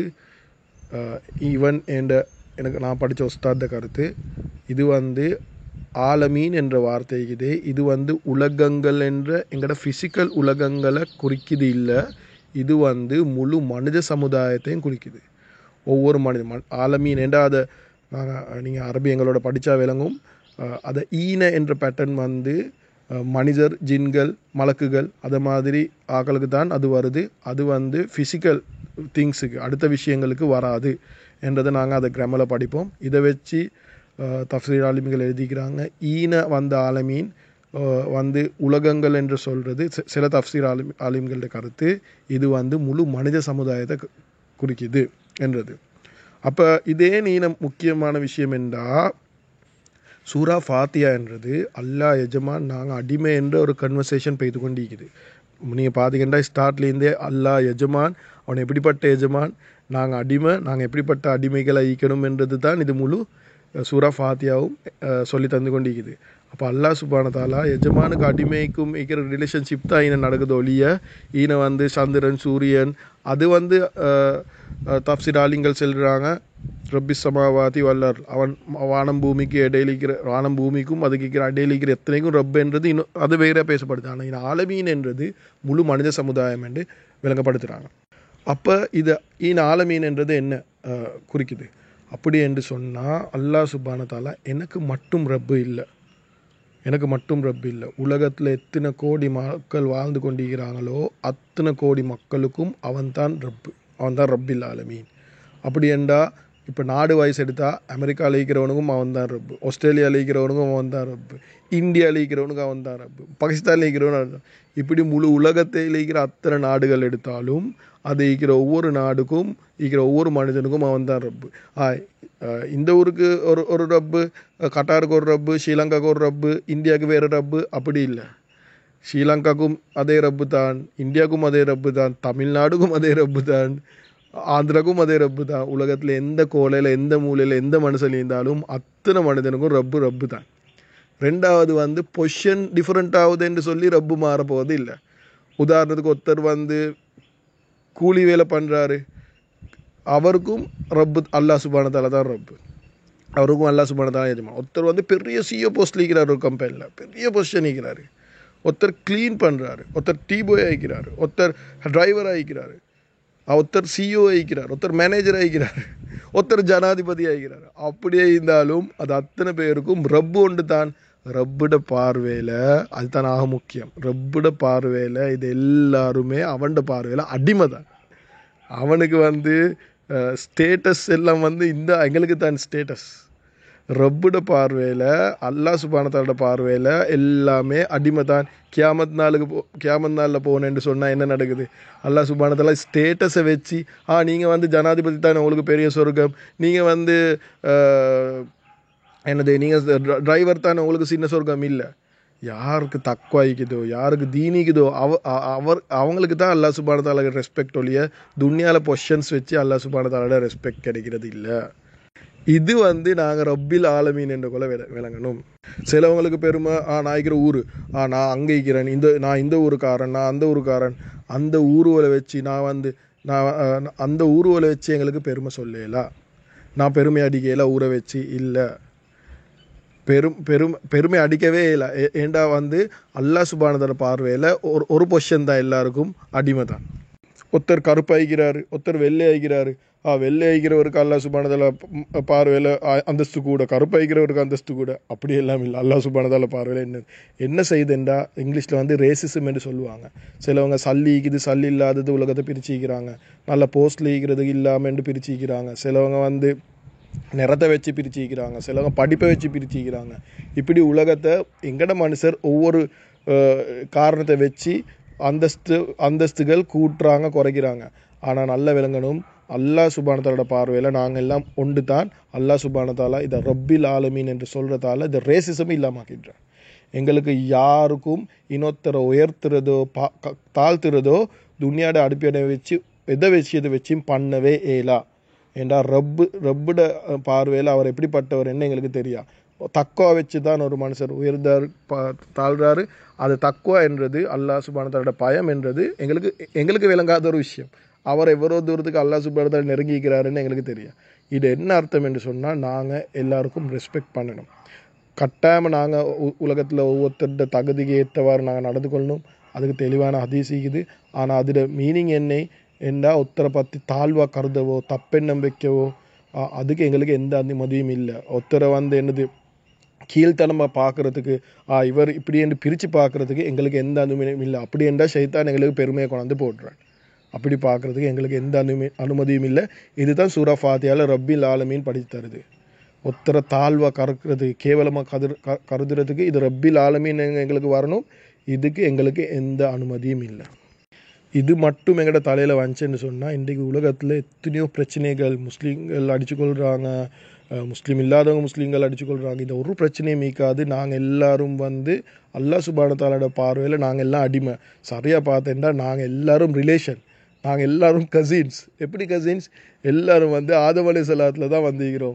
ஈவன் எனக்கு நான் படித்த உஸ்தாத கருத்து, இது ஆலமீன் என்ற வார்த்தை இது உலகங்கள் என்ற எங்களோட ஃபிசிக்கல் உலகங்களை குறிக்குது இல்லை, இது முழு மனித சமுதாயத்தையும் குறிக்குது. ஒவ்வொரு ஆலமீன் என்றால் அதை நீங்கள் அரபி எங்களோட படித்தா விளங்கும். அதை ஈன என்ற பேட்டர்ன் மனிதர், ஜின்கள், மலக்குகள் அது மாதிரி ஆக்களுக்கு தான் அது வருது. அது ஃபிசிக்கல் திங்ஸுக்கு அடுத்த விஷயங்களுக்கு வராது என்றதை நாங்கள் அதை கிராமரில் படிப்போம். இதை வச்சு தஃப்சீர் ஆலிம்கள் எழுதிக்கிறாங்க. ஈன ஆலமீன் உலகங்கள் என்று சொல்கிறது சில தஃப்சீர் ஆலிம்களோட கருத்து. இது முழு மனித சமுதாயத்தை குறிக்குது என்றது. அப்போ இதே முக்கியமான விஷயம் என்றால் சூரா ஃபாத்தியா என்றது அல்லாஹ் எஜமான் நாங்கள் அடிமை என்ற ஒரு கன்வர்சேஷன் பெய்து கொண்டிருக்குது. நீங்கள் பார்த்தீங்கன்னா ஸ்டார்ட்லேருந்தே அல்லாஹ் எஜமான், அவன் எப்படிப்பட்ட எஜமான், நாங்கள் அடிமை, நாங்கள் எப்படிப்பட்ட அடிமைகளை ஈக்கணும் என்றது தான் இது முழு சூரா ஃபாத்தியாவும் சொல்லி தந்து கொண்டிருக்குது. அப்போ அல்லாஹ் சுப்ஹானஹு தஆலா எஜமானுக்கு அடிமைக்கும் இருக்கிற ரிலேஷன்ஷிப் தான் ஈன நடக்குது ஒழிய ஈன வந்து சந்திரன் சூரியன் அது வந்து தப்சீர் ஆலிங்கள் செல்கிறாங்க. ரப்பி சமாவாதி வல்லர் அவன் வானம் பூமிக்கு இடையில இருக்கிற வானம் பூமிக்கும் அதுக்கு இருக்கிற இடையில இருக்கிற எத்தனைக்கும் ரப் என்றது இன்னும் அது வேற பேசப்படுது. ஆனால் இந்த ஆலமீன் என்றது முழு மனித சமுதாயம் என்று விளங்கப்படுத்துகிறாங்க. அப்போ இது ஈன ஆலமீன் என்றது என்ன குறிக்குது அப்படி என்று சொன்னால் அல்லாஹ் சுப்ஹானஹு தஆலா எனக்கு மட்டும் ரப்பு இல்லை, எனக்கு மட்டும் ரப்பு இல்லை. உலகத்தில் எத்தனை கோடி மக்கள் வாழ்ந்து கொண்டிருக்கிறாங்களோ அத்தனை கோடி மக்களுக்கும் அவன்தான் ரப்பு, அவன்தான் ரப்பில் ஆலமீன். அப்படி என்றால் இப்போ நாடு வயசு எடுத்தால் அமெரிக்காவில் இருக்கிறவனுக்கும் அவன் தான் ரப்பு, ஆஸ்திரேலியாவில் இருக்கிறவனுக்கும் அவன் தான் ரப்பு, இந்தியாவில் இருக்கிறவனுக்கும் அவன் தான் ரப்பு, பாகிஸ்தானில் இருக்கிறவனு இப்படி முழு உலகத்தில் இருக்கிற அத்தனை நாடுகள் எடுத்தாலும் அது இருக்கிற ஒவ்வொரு நாடுக்கும் இருக்கிற ஒவ்வொரு மனிதனுக்கும் அவன் தான் ரப்பு. இந்த ஊருக்கு ஒரு ரப்பு, கட்டாருக்கு ஒரு ரப்பு, ஸ்ரீலங்காவுக்கு ஒரு ரப்பு, இந்தியாவுக்கு வேறு ரப்பு அப்படி இல்லை. ஸ்ரீலங்காவுக்கும் அதே ரப்பு தான், இந்தியாவுக்கும் அதே ரப்பு தான், தமிழ்நாடுக்கும் அதே ரப்பு தான், ஆந்திராவுக்கும் அதே ரப்பு தான். உலகத்தில் எந்த கோலையில் எந்த மூலையில் எந்த மனுஷன் இருந்தாலும் அத்தனை மனிதனுக்கும் ரப்பு தான். ரெண்டாவது வந்து பொசிஷன் டிஃப்ரெண்ட் ஆகுதுன்னு சொல்லி ரப்பு மாறப்போவது இல்லை. உதாரணத்துக்கு ஒருத்தர் வந்து கூலி வேலை பண்ணுறாரு, அவருக்கும் ரப்பு அல்லாஹ் சுப்ஹானஹு தஆலா தான் ரப்பு, அவருக்கும் அல்லாஹ் சுப்ஹானஹு தஆலா எஜமான். ஒருத்தர் வந்து பெரிய சிஓ போஸ்ட்டில் இருக்கிறார், ஒரு கம்பெனியில் பெரிய பொசிஷன் இருக்கிறாரு, ஒருத்தர் க்ளீன் பண்ணுறாரு, ஒருத்தர் டீ பாய் ஆகிக்கிறாரு, ஒருத்தர் டிரைவர் ஆகிக்கிறாரு, ஒருத்தர் சிஇஓ ஆகிக்கிறார், ஒருத்தர் மேனேஜர் ஆகிக்கிறார், ஒருத்தர் ஜனாதிபதி ஆகிக்கிறார். அப்படியே இருந்தாலும் அது அத்தனை பேருக்கும் ரப்பு ஒன்று தான். ரப்புட பார்வையில் அதுதான் ஆக முக்கியம். ரப்புட பார்வையில் இது எல்லாருமே அவன்ட பார்வையில் அடிமை தான். அவனுக்கு வந்து ஸ்டேட்டஸ் எல்லாம் வந்து இந்த எங்களுக்கு தான் ஸ்டேட்டஸ். ரப்புட பார்வையில் அல்லாஹ் சுப்ஹானஹு தஆலா பார்வையில் எல்லாமே அடிமை தான். கியாமத் நாளில் போனேன்னு சொன்னால் என்ன நடக்குது? அல்லாஹ் சுப்ஹானஹு தஆலா ஸ்டேட்டஸை வச்சு நீங்கள் வந்து ஜனாதிபதி தானே உங்களுக்கு பெரிய சொர்க்கம், நீங்கள் வந்து என்னது நீங்கள் டிரைவர் தானே உங்களுக்கு சின்ன சொர்க்கம் இல்லை. யாருக்கு தக்வாய்க்குதோ யாருக்கு தீனிக்குதோ அவங்களுக்கு தான் அல்லாஹ் சுப்ஹானஹு தஆலா ரெஸ்பெக்ட் ஒழிய துன்யாவில் பொசிஷன்ஸ் வச்சு அல்லாஹ் சுப்ஹானஹு தஆலா ரெஸ்பெக்ட் கிடைக்கிறது இல்லை. இது வந்து நாங்கள் ரப்பில் ஆலமீன் என்ற கொள்ள விளங்கணும். சிலவங்களுக்கு பெருமை நான் இருக்கிற ஊர், நான் அங்கே இருக்கிறேன், நான் இந்த ஊருக்காரன், நான் அந்த ஊருக்காரன், அந்த ஊருவலை வச்சு நான் அந்த ஊருவலை வச்சு எங்களுக்கு பெருமை சொல்லலாம், நான் பெருமை அடிக்கல ஊரை வச்சு இல்லை. பெருமை அடிக்கவே இல்லை. ஏண்டா வந்து அல்லாஹ் சுப்ஹானஹு தஆலா பார்வையில் ஒரு பொசிஷன் தான் எல்லாருக்கும் அடிமை தான். ஒருத்தர் கருப்பாய்க்கிறாரு, ஒருத்தர் வெள்ளை ஆகிக்கிறாரு. வெள்ளை ஆகிக்கிறவருக்கு அல்லாஹ் சுப்ஹானஹு தஆலா பார்வையில் அந்தஸ்து கூட, கருப்பாய்க்கிறவருக்கு அந்தஸ்து கூட. அப்படி எல்லாம் இல்லை. அல்லாஹ் சுப்ஹானஹு தஆலா பார்வையில் என்ன செய்யுதுண்டா இங்கிலீஷில் வந்து ரேசிசம் என்று சொல்லுவாங்க. சிலவங்க சல்லி ஈக்குது சல்லி இல்லாதது உலகத்தை பிரிச்சுக்கிறாங்க, நல்ல போஸ்டில் ஈக்கிறது இல்லாமல் என்று பிரிச்சுக்கிறாங்க. சிலவங்க வந்து நிறத்தை வச்சு பிரிச்சுக்கிறாங்க, சிலவங்க படிப்பை வச்சு பிரிச்சுக்கிறாங்க. இப்படி உலகத்தை எங்கட மனுஷர் ஒவ்வொரு காரணத்தை வச்சு அந்தஸ்துகள் கூட்டுறாங்க, குறைக்கிறாங்க. ஆனால் நல்ல விளங்கணும், அல்லாஹ் சுப்ஹானஹு தஆலா பார்வையில் நாங்கள் எல்லாம் ஒன்று தான். அல்லாஹ் சுப்ஹானஹு தஆலா இதை ரப்பில் ஆலமீன் என்று சொல்கிறதால இந்த ரேசிசம் இல்லாமக்கின்றான். எங்களுக்கு யாருக்கும் இன்னொருத்தரை உயர்த்துறதோ தாழ்த்துறதோ துன்யாட அடிப்படை வச்சு எதை வச்சும் பண்ணவே இயலா. ஏண்டா ரப்புட பார்வையில் அவர் எப்படிப்பட்டவர் என்ன எங்களுக்கு தெரியா. தக்குவா வச்சு தான் ஒரு மனுஷர் உயர்ந்தார் தாழ்றாரு. அது தக்குவா என்றது அல்லாஹ் சுப்ஹானஹு தஆலா பயம் என்றது எங்களுக்கு விளங்காத ஒரு விஷயம். அவர் எவ்வளோ தூரத்துக்கு அல்லாஹ் சுப்ஹானஹு தஆலா நெருங்கிக்கிறாருன்னு எங்களுக்கு தெரியும். இது என்ன அர்த்தம் என்று சொன்னால் நாங்கள் எல்லாருக்கும் ரெஸ்பெக்ட் பண்ணணும். கட்டாயமாக நாங்கள் உலகத்தில் ஒவ்வொருத்தருடைய தகுதிக்கு ஏற்றவாறு நாங்கள் நடந்து கொள்ளணும். அதுக்கு தெளிவான ஹதீஸ் இருக்குது. ஆனால் அதில் மீனிங் என்ன ஒருத்தரை பற்றி தாழ்வாக கருதவோ தப்பெண்ணம் வைக்கவோ அதுக்கு எங்களுக்கு எந்த அனுமதியும் இல்லை. ஒருத்தரை வந்து என்னது கீழ்த்தனமாக பார்க்குறதுக்கு இவர் இப்படி என்று பிரித்து பார்க்குறதுக்கு எங்களுக்கு எந்த அனுமதியும் இல்லை. அப்படி என்றால் ஷைத்தான் எங்களுக்கு பெருமையை கொண்டாந்து போடுறான். அப்படி பார்க்குறதுக்கு எங்களுக்கு எந்த அனுமதியும் இல்லை. இதுதான் சூரா ஃபாத்தியாவில் ரப்பில் ஆலமீன் படித்து தருது. ஒருத்தரை தாழ்வாக கறக்கிறது கேவலமாக கருதுறதுக்கு இது ரப்பில் ஆலமீன் எங்களுக்கு வரணும். இதுக்கு எங்களுக்கு எந்த அனுமதியும் இல்லை. இது மட்டும் எங்கள்ட தலையில் வந்துச்சுன்னு சொன்னால் இன்றைக்கு உலகத்தில் எத்தனையோ பிரச்சனைகள், முஸ்லீம்கள் அடிச்சுக்கொள்கிறாங்க, முஸ்லீம் இல்லாதவங்க முஸ்லீம்கள் அடிச்சுக்கொள்கிறாங்க. இந்த ஒரு பிரச்சனையும் மீக்காது. நாங்கள் எல்லோரும் வந்து அல்லாஹ் சுப்ஹானஹு தஆலா பார்வையில் நாங்கள் எல்லாம் அடிமை. சரியாக பார்த்தேன்டா நாங்கள் எல்லோரும் ரிலேஷன், நாங்கள் எல்லோரும் கசின்ஸ். எப்படி கசின்ஸ்? எல்லோரும் வந்து ஆதம் அலைஹிஸ்ஸலாத்தில் தான் வந்துக்கிறோம்.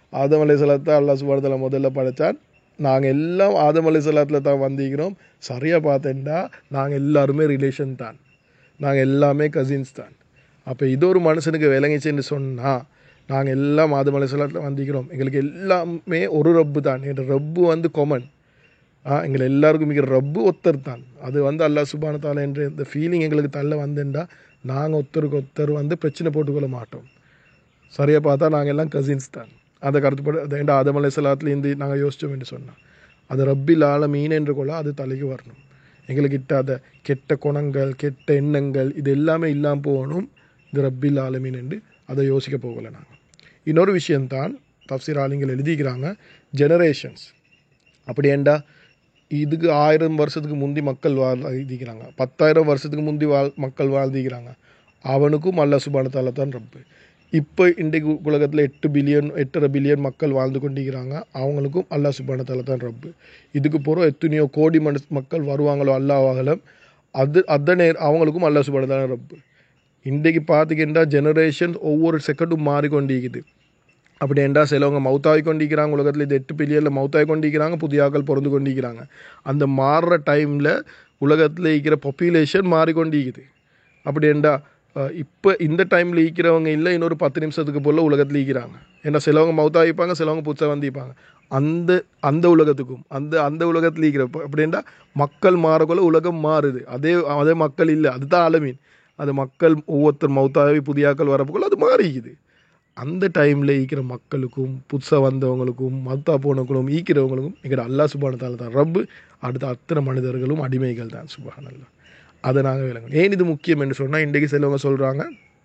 ஆதம் அலைஹிஸ்ஸலாத்தை அல்லாஹ் சுப்ஹானஹு வ தஆலா முதல்ல படைச்சான். நாங்கள் எல்லாம் ஆதம் அலைஹிஸ்ஸலாத்தில் தான் வந்திக்கிறோம். சரியாக பார்த்தேன்டா நாங்கள் எல்லாருமே ரிலேஷன் தான், நாங்கள் எல்லாமே கசின்ஸ் தான். அப்போ இது ஒரு மனுஷனுக்கு விளங்கிச்சுன்னு சொன்னால் நாங்கள் எல்லாம் ஆதம் அலைஹிஸ்ஸலாத்தில் வந்திக்கிறோம், எங்களுக்கு எல்லாமே ஒரு ரப்பு தான், எங்கள் ரப்பு வந்து கொமன், எங்களை எல்லாருக்கும் மிக ரப்பு ஒத்தர் தான். அது வந்து அல்லாஹ் சுப்ஹானஹு வ தஆலா என்ற இந்த ஃபீலிங் எங்களுக்கு தள்ள வந்துண்டா நாங்கள் ஒருத்தருக்கு ஒருத்தர் வந்து பிரச்சனை போட்டுக்கொள்ள மாட்டோம். சரியாக பார்த்தா நாங்கள் எல்லாம் கசின்ஸ் தான். அந்த கருத்துப்பட அது ஆதம் அலைஹிஸ்ஸலாத்துலேருந்து நாங்கள் யோசித்தோம் என்று சொன்னால் அது ரப்பில் ஆலமீன் என்று கொள்ள அது தலைக்கு வரணும். எங்களுக்கிட்ட அதை கெட்ட குணங்கள் கெட்ட எண்ணங்கள் இது எல்லாமே இல்லாமல் போகணும். இது ரப்பில் ஆலமீன் என்று அதை யோசிக்க போகலை நாங்கள். இன்னொரு விஷயந்தான் தஃப்சீர் ஆலிங்கள் எழுதிக்கிறாங்க, ஜெனரேஷன்ஸ். அப்படி ஏண்டா இதுக்கு 1000 வருஷத்துக்கு முந்தி மக்கள் வாழ்ந்திக்கிறாங்க, 10,000 வருஷத்துக்கு முந்தி மக்கள் வாழ்ந்திக்கிறாங்க. அவனுக்கும் அல்லாஹ் சுப்ஹானஹு வ தஆலா தான் ரப்பு. இப்போ இன்றைக்கு உலகத்தில் 8 பில்லியன் மக்கள் வாழ்ந்து கொண்டிருக்கிறாங்க, அவங்களுக்கும் அல்லாஹ் சுப்ஹானஹு வ தஆலா தான் ரப்பு. இதுக்கு பிறகு எத்தனையோ கோடி மக்கள் வருவாங்களோ அல்லாஹ்வாகலம், அவங்களுக்கும் அல்லாஹ் சுப்ஹானஹு வ தஆலா ரப்பு. இன்றைக்கு பார்த்துக்கிட்டா ஜெனரேஷன் ஒவ்வொரு செகண்டும் மாறிக்கொண்டிருக்குது. அப்படி என்றால் சிலவங்க மவுத்தாகி கொண்டிருக்கிறாங்க, உலகத்தில் இது 8 பில்லியனில் மவுத்தாகி கொண்டிருக்கிறாங்க, புதிய ஆக்கள் பிறந்து கொண்டிருக்கிறாங்க. அந்த மாறுற டைமில் உலகத்தில் இருக்கிற பாப்புலேஷன் மாறிக்கொண்டிருக்குது. அப்படி என்றால் இப்போ இந்த டைமில் ஈக்கிறவங்க இல்லை, இன்னொரு 10 நிமிஷத்துக்கு போல் உலகத்தில் ஈக்கிறாங்க. ஏன்னா சிலவங்க மவுத்தாகிப்பாங்க, சிலவங்க புதுசாக வந்திருப்பாங்க. அந்த உலகத்துக்கும் அந்த உலகத்தில் ஈக்கிறப்ப அப்படின்னா மக்கள் மாறக்குள்ள உலகம் மாறுது. அதே மக்கள் இல்லை, அதுதான் ஆலமீன். அது மக்கள் ஒவ்வொருத்தர் மவுத்தாகி புதியாக்கள் வரப்போக்குள்ள அது மாறிக்குது. அந்த டைமில் ஈக்கிற மக்களுக்கும் புதுசாக வந்தவங்களுக்கும் மவுத்தா போனவங்களும் ஈக்கிறவங்களுக்கும் எங்கிட்ட அல்லாஹ் சுப்ஹானஹு வ தஆலா தான் ரப்பு. அடுத்த அத்தனை மனிதர்களும் அடிமைகள் தான். சுப்ஹானல்லாஹ். அதை நாங்கள் விளங்கணும். ஏன் இது முக்கியம் என்று சொன்னால் இன்றைக்கு சிலவங்க சொல்கிறாங்க,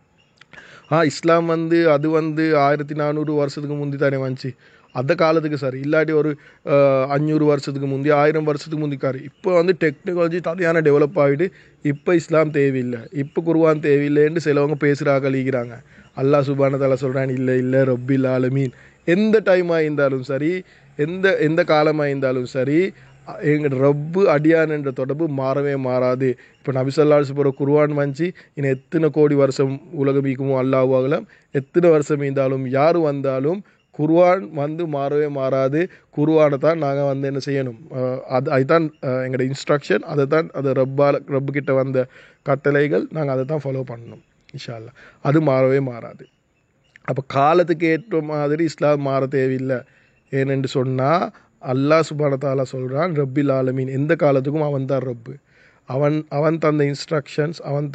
இஸ்லாம் வந்து அது வந்து 1400 வருஷத்துக்கு முந்தி தானே வந்துச்சு, அந்த காலத்துக்கு சரி, இல்லாட்டி ஒரு 500 வருஷத்துக்கு முந்தி 1000 வருஷத்துக்கு முந்திக்காரு. இப்போ வந்து டெக்னாலஜி சரியான டெவலப் ஆகிட்டு இப்போ இஸ்லாம் தேவையில்லை, இப்போ குர்ஆன் தேவையில்லைன்னு சிலவங்க பேசுகிறாங்க, அழிக்கிறாங்க. அல்லாஹ் சுப்ஹானஹு வ தஆலா சொல்கிறான், இல்லை ரப்பில் ஆலமீன். எந்த டைமாக இருந்தாலும் சரி, எந்த காலமாக இருந்தாலும் சரி, எங்கள் ரப்பு அடியான் என்ற தொடர்பு மாறவே மாறாது. இப்போ நபி ஸல்லல்லாஹு அலைஹி வஸல்லம் குர்ஆன் வந்துச்சு, இன்னும் எத்தனை கோடி வருஷம் உலகம் ஈக்குமோ அல்லாஹ்வாகலம், எத்தனை வருஷம் இருந்தாலும் யார் வந்தாலும் குர்ஆன் வந்து மாறவே மாறாது. குர்ஆனை தான் நாங்கள் வந்து என்ன செய்யணும், அதுதான் எங்களோட இன்ஸ்ட்ரக்ஷன், அது ரப்புக்கிட்ட வந்த கட்டளைகள், நாங்கள் அதை தான் ஃபாலோ பண்ணணும் இன்ஷா அல்லாஹ். அது மாறவே மாறாது. அப்போ காலத்துக்கு ஏற்ற மாதிரி இஸ்லாம் மாற தேவையில்லை. ஏனென்று சொன்னால் அல்லாஹ் சுப்ஹானஹு வ தஆலா சொல்கிறான், ரப்பில் ஆலமீன். எந்த காலத்துக்கும் அவன் தான் ரப்பு. அவன் தந்த இன்ஸ்ட்ரக்ஷன்ஸ், அவன்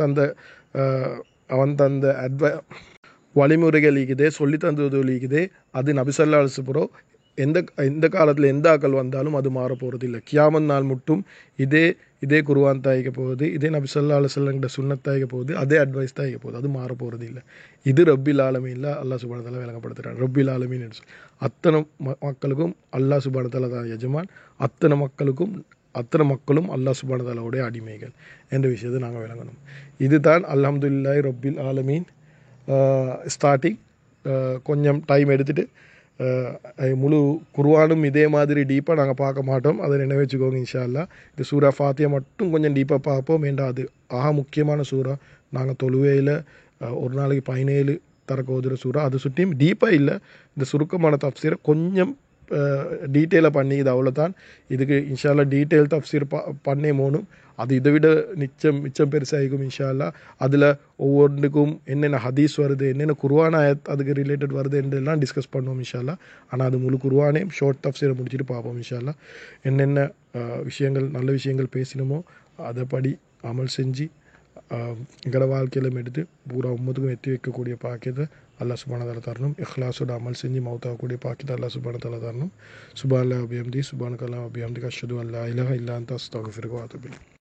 தந்த வழிமுறைகள் இருக்குது, சொல்லி தந்தது இருக்குது. அது நபி ஸல்லல்லாஹு அலைஹி வஸல்லம் எந்த காலத்தில் எந்த ஆக்கள் வந்தாலும் அது மாற போகிறது இல்லை. கியாமத் நாள் மட்டும் இதே குர்ஆன் தாய்க்க போகுது, இதே நபி ஸல்லல்லாஹு அலைஹி வஸல்லம் கிட்ட சுன்னத் தாய்க்க போகுது, அதே அட்வைஸ் தாய்க்க போகுது. அது மாற போகிறது இல்லை. இது ரப்பில் ஆலமீனில் அல்லாஹ் சுப்ஹானஹு வ தஆலா விளங்கப்படுத்துகிறான். ரப்பில் ஆலமீன் என்று சொல்லி அத்தனை மக்களுக்கும் அல்லாஹ் சுப்ஹானஹு வ தஆலா தான் எஜமான். அத்தனை மக்களும் அல்லாஹ் சுப்ஹானஹு வ தஆலாவுடைய அடிமைகள் என்ற விஷயத்தை நாங்கள் விளங்கணும். இதுதான் அல்ஹம்துலில்லாஹி ரப்பில் ஆலமீன். ஸ்டார்டிங் கொஞ்சம் டைம் எடுத்துகிட்டு முழு குர்ஆனும் இதே மாதிரி டீப்பாக நாங்கள் பார்க்க மாட்டோம், அதை நினைவச்சுக்கோங்க இன்ஷா அல்லாஹ். இந்த சூரா ஃபாத்தியா மட்டும் கொஞ்சம் டீப்பாக பார்ப்போம். ஏண்டா அது முக்கியமான சூறா. நாங்கள் தொழுவையில் ஒரு நாளைக்கு 17 தரக்க ஓதுகிற சூறா. அது சுற்றியும் டீப்பாக இல்லை, இந்த சுருக்கமான தஃப்சீரை கொஞ்சம் டீட்டெயிலாக பண்ணிக்குது, அவ்வளோதான். இதுக்கு இன்ஷா அல்லாஹ் டீட்டெயில் தஃப்சீர் பண்ணே போகணும். அது இதை விட மிச்சம் பெருசாகிக்கும் இன்ஷா அல்லாஹ். அதில் ஒவ்வொன்றுக்கும் என்னென்ன ஹதீஸ் வருது, என்னென்ன குர்ஆன் ஆயத் அதுக்கு ரிலேட்டட் வருது என்றெல்லாம் டிஸ்கஸ் பண்ணுவோம் இன்ஷா அல்லாஹ். ஆனால் அது முழு குர்ஆனே ஷார்ட் தஃப்சீரை முடிச்சுட்டு பார்ப்போம் இன்ஷா அல்லாஹ். என்னென்ன விஷயங்கள் நல்ல விஷயங்கள் பேசினோமோ அதைப்படி அமல் செஞ்சு எங்களோட வாழ்க்கையிலும் எடுத்து பூரா உம்மத்துக்கும் எத்தி வைக்கக்கூடிய பாக்கியத்தை அல்லாஹ் சுப்ஹானஹு வ தஆலா தரணும். இஹ்லாஸோட அமல் செஞ்சு மௌத்தாகக்கூடிய பாக்கியத்தை அல்லாஹ் சுப்ஹானஹு வ தஆலா தரணும். சுப்ஹானல்லாஹி வ பிஹம்திஹி சுப்ஹானக்கல்லாஹி வ பிஹம்திக அஷ்ஹது அன் லா இலாஹா இல்லா அன்த அஸ்தக்ஃபிருக வ அத்தூபு இலைக்.